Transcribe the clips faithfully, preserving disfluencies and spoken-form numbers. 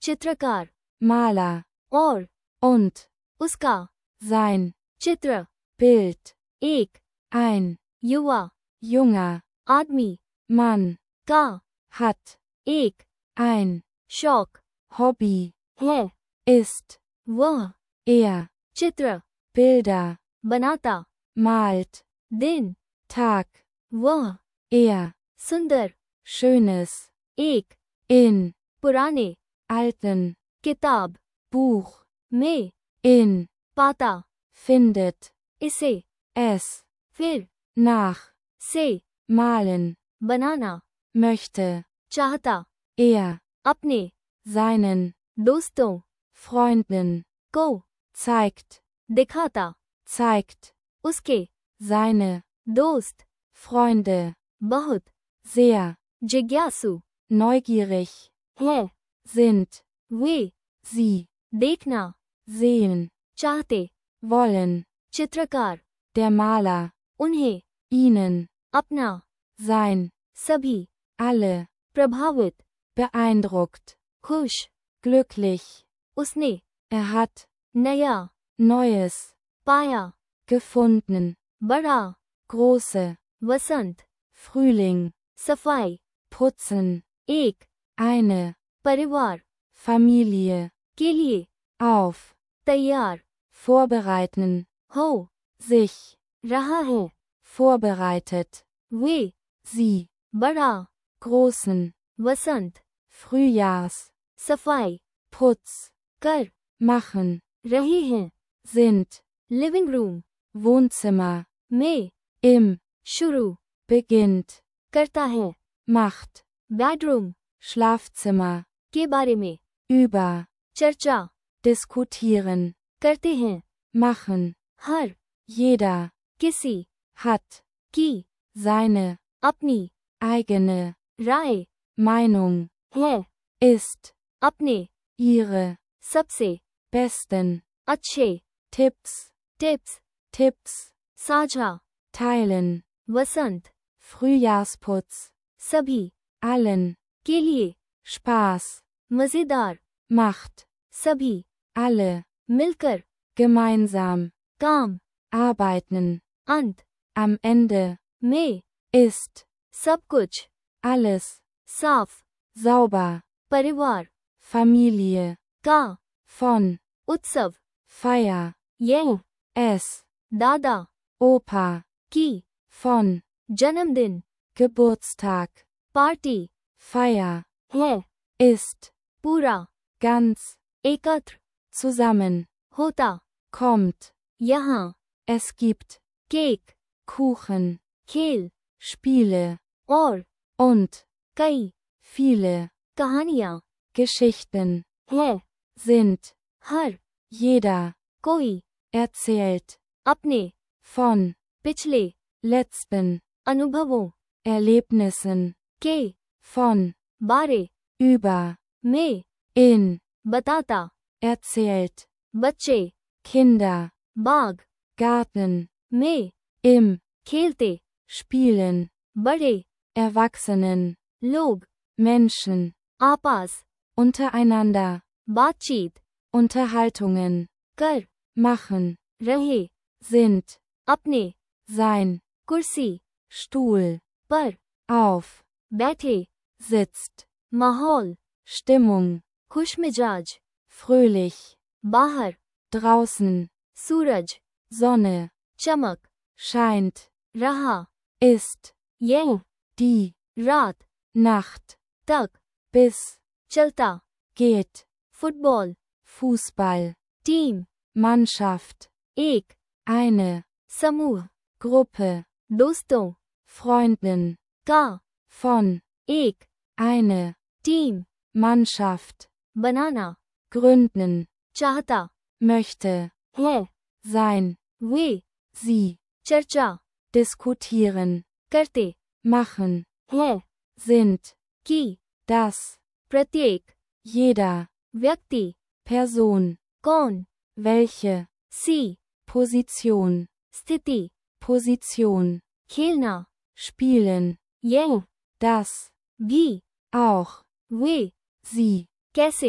चित्रकार, Maler, और, und, उसका, sein, चित्र, Bild, एक, ein, युवा, junger, आदमी, Mann, का, hat, एक, ein, शौक, Hobby, है, ist, वह, er, चित्र, Bilder, बनाता, malt, दिन, Tag, वह, er, सुंदर, Schönes, एक, in, पुराने, alten, किताब, Buch, में, in, पाता, findet, इसे, es, फिर, nach, से, malen, बनाना, möchte, चाहता, er, अपने, seinen, दोस्तों, Freunden, को, zeigt, दिखाता, zeigt, उसके, seine, दोस्त, Freunde, बहुत, sehr, जिज्ञासु, neugierig, है, sind, वे, sie, देखना, sehen, चाहते, wollen, चित्रकार, der Maler, उन्हें, ihnen, अपना, sein, सभी, alle, प्रभावित, beeindruckt, खुश, glücklich, उसने, er hat, नया, Neues, पाया, gefunden, बड़ा, große, वसंत, Frühling, सफाई, putzen, एक, eine, परिवार, Familie, के लिए, auf, तैयार, vorbereiten, हो, sich, रहा है, vorbereitet, वे, sie, बड़ा, großen, वसंत, Frühjahrs, सफाई, Putz, कर, machen, रही हैं, sind, लिविंग रूम, Wohnzimmer, में, im, शुरू, beginnt, करता है, macht, बेडरूम, Schlafzimmer, के बारे में, über, चर्चा, diskutieren, करते हैं, machen, हर, jeder, किसी, hat, की, seine, अपनी, eigene, राय, Meinung, है, ist, अपने, ihre, सबसे, besten, अच्छे, Tipps, टिप्स, Tipps, साझा, teilen, वसंत, Frühjahrsputz, सभी, allen, के लिए, Spaß, मजेदार, macht, सभी, alle, मिलकर, gemeinsam, काम, arbeiten, अंत, am Ende, में, ist, सब कुछ, alles, साफ, sauber, परिवार, Familie, का, von, उत्सव, Feier, यह, es, दादा, Opa, की, von, जन्मदिन, Geburtstag, पार्टी, Feier, है, ist, पूरा, ganz, एकत्र, zusammen, होता, kommt, यहाँ, es gibt, केक, Kuchen, खेल, Spiele, और, und, कई, viele, कहानियाँ, Geschichten, है, sind, हर, jeder, कोई, erzählt, अपने, von, पिछले, letzten, अनुभवों, Erlebnissen, के, von, बारे, über, में, in, बताता, erzählt, बच्चे, Kinder, बाग, Garten, में, im, खेलते, spielen, बड़े, Erwachsenen, लोग, Menschen, आपास, untereinander, बातचीत, Unterhaltungen, कर, machen, रहे, sind, अपने, sein, कुर्सी, Stuhl, पर, auf, बैठे, sitzt, माहौल, Stimmung, खुशमिजाज, fröhlich, बाहर, draußen, सूरज, Sonne, चमक, scheint, रहा, ist, यह, die, रात, Nacht, तक, bis, चलता, geht, football, Fußball, team, Mannschaft, एक, eine, समूह, Gruppe, दोस्तों, Freundin, का, von, एक, eine, टीम, Mannschaft, बनाना, gründen, चाहता, möchte, है, sein, वे, sie, चर्चा, diskutieren, करते, machen, है, sind, की, das, प्रत्येक, jeder, व्यक्ति, Person, कौन, welche, सी, Position, स्थिति, Position, खेलना, spielen, यह, das, भी, auch, वे, sie, कैसे,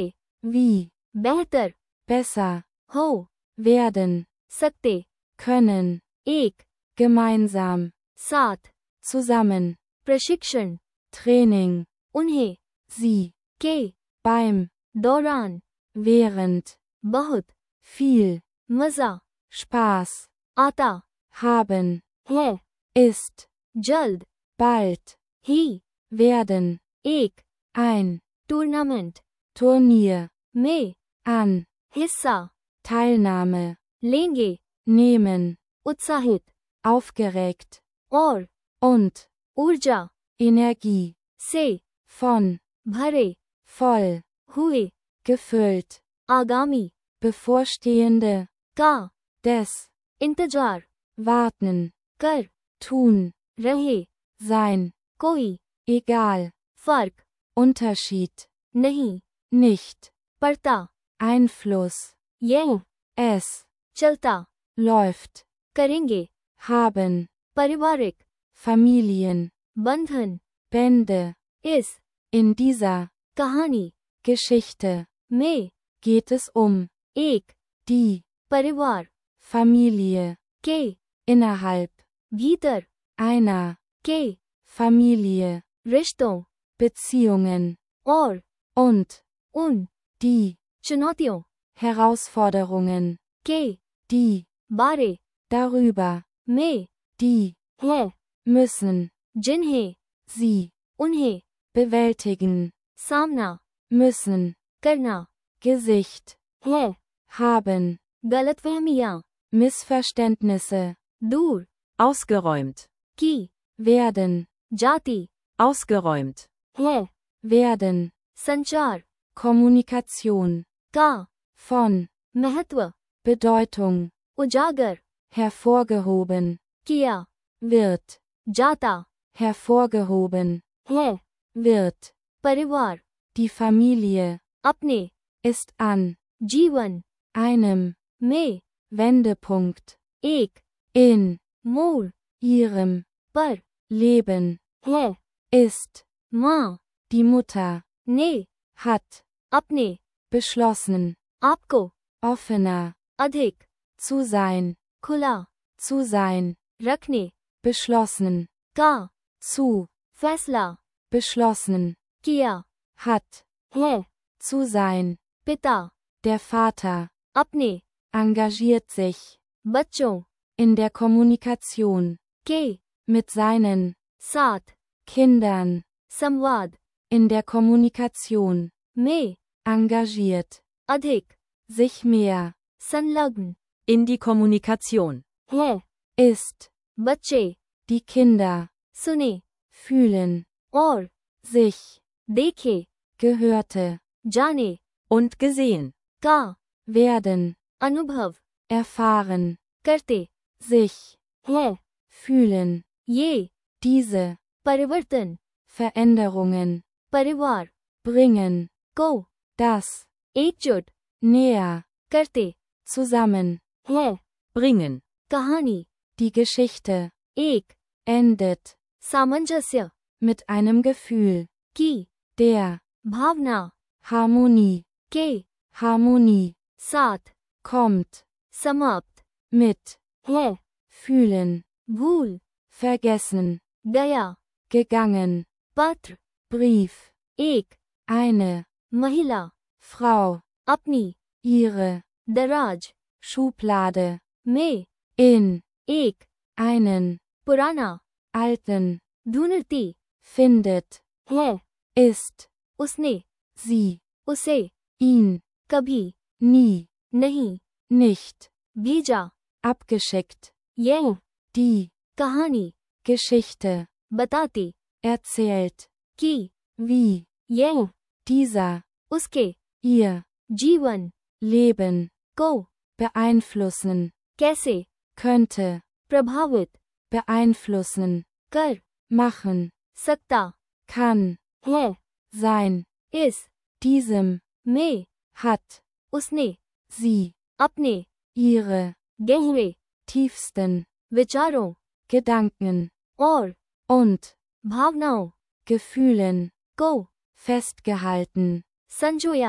wie, बेहतर, besser, हो, werden, सकते, können, एक, gemeinsam, साथ, zusammen, प्रशिक्षण, Training, उन्हें, sie, के, beim, दौरान, während, बहुत, viel, मजा, Spaß, आता, haben, है, ist, जल्द, bald, ही, werden, एक, ein, टूर्नामेंट, Turnier, में, an, हिस्सा, Teilnahme, लेंगे, nehmen, उत्साहित, aufgeregt, और, und, ऊर्जा, Energie, से, von, भरे, voll, हुए, gefüllt, आगामी, bevorstehende, का, des, इंतजार, warten, कर, tun, रहे, sein, कोई, egal, फर्क, Unterschied, नहीं, nicht, पड़ता, Einfluss, यह, es, चलता, läuft, करेंगे, haben, पारिवारिक, Familien, बंधन, Bände, इस, in dieser, कहानी, Geschichte, में, geht es um, एक, die, परिवार, Familie, के, innerhalb, भीतर, einer, के, Familie, रिश्तों, Beziehungen, और, und, उन, die, चुनौतियों, Herausforderungen, के, die, बारे, darüber, में, die, है, müssen, जिन्हें, sie, उन्हें, bewältigen, सामना, müssen, करना, Gesicht, है, haben, गलतफहमियां, Missverständnisse, दूर, Ausgeräumt. की, werden, जाति, Ausgeräumt. है, werden, संचार, Kommunikation, का, von, महत्व, Bedeutung, उजागर, hervorgehoben, किया, wird, जाता, hervorgehoben, है, wird, परिवार, die Familie, अपने, ist an, जीवन, einem, में, Wendepunkt, एक, in, मोड़, ihrem, पर, Leben, है, ist, माँ, die Mutter, ने, hat, अपने, beschlossen, आपको, offener, अधिक, zu sein, खुला, zu sein, रखने, beschlossen, का, zu, फैसला, beschlossen, किया, hat, है, zu sein, पिता, der Vater, अपने, engagiert sich, बच्चों, in der Kommunikation, के, mit seinen, साथ, Kindern, संवाद, in der Kommunikation, में, engagiert, अधिक, sich mehr, संलग्न, In die Kommunikation. है, ist, बच्चे, die Kinder, सुने, fühlen, और, sich, देखे, gehörte, जाने, Und gesehen. का, werden, अनुभव, erfahren, करते, sich, है, fühlen, ये, diese, परिवर्तन, Veränderungen, परिवार, bringen, को, das, एकजुट, näher, करते, zusammen, है, Bringen. कहानी, die Geschichte, एक, endet, सामंजस्य, mit einem Gefühl, की, der, भावना, Harmonie, के, Harmonie, साथ, kommt, समाप्त, mit, है, fühlen, भूल, vergessen, गया, gegangen, पत्र, Brief, एक, eine, महिला, Frau, अपनी, ihre, दराज, Schublade, में, in, एक, einen, पुराना, alten, ढूंढती, findet, है, ist, उसने, sie, उसे, ihn, कभी, nie, नहीं, nicht, भेजा, abgeschickt, यह, die, कहानी, Geschichte, बताती, erzählt, कि, wie, यह, dieser, उसके, ihr, जीवन, Leben, को, beeinflussen, कैसे, könnte, प्रभावित, beeinflussen, कर, machen, सकता, kann, है, sein, इस, diesem, में, hat, उसने, sie, अपने, ihre, गहरे, tiefsten, विचारों, Gedanken, और, und, भावनाओं, Gefühlen, को, festgehalten, संजोया,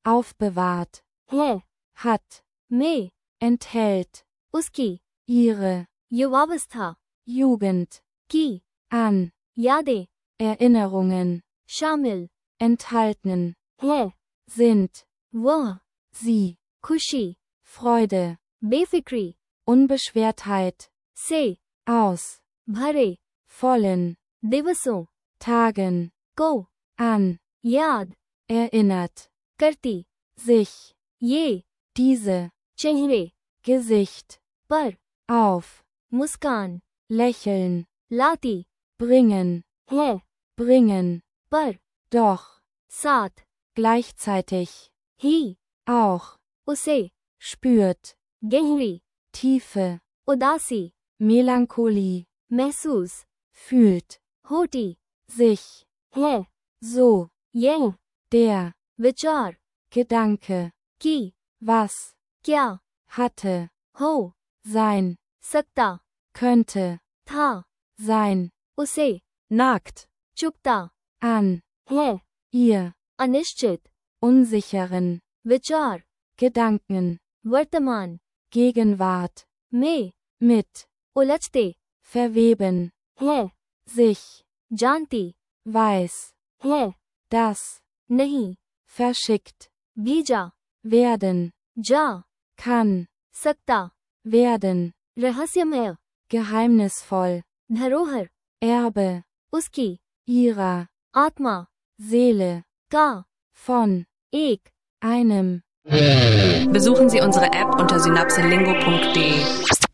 aufbewahrt, है, hat, में, enthält, उसकी, ihre, युवावस्था, Jugend, की, an, यादें, Erinnerungen, शामिल, enthalten, है, sind, वह, sie, खुशी, Freude, बेफिक्री, Unbeschwertheit, से, aus, भरे, vollen, दिवसों, Tagen, को, an, याद, erinnert, करती, sich, ये, diese, चेहरे, Gesicht, पर, auf, मुस्कान, lächeln, लाती, bringen, है, bringen, पर, doch, साथ, gleichzeitig, ही, auch, उसे, spürt, गहरी, Tiefe, उदासी, Melancholie, महसूस, fühlt, होती, sich, है, so, यह, der, विचार, Gedanke, की, was, क्या, hatte, हो, sein, सकता, könnte, था, sein, उसे, Nagt. चुकता, an, है, ihr, अनिश्चित, unsicheren, विचार, Gedanken, वर्तमान, Gegenwart, में, mit, उलझते, verweben, है, sich, जानती, weiß, है, das, नहीं, verschickt, भेजा, werden, जा, kann, सकता, werden, रहस्यमय, geheimnisvoll, धरोहर, Erbe, उसकी, ihrer, आत्मा, Seele, का, von, एक, einem. Besuchen Sie unsere App unter synapselingo punkt de.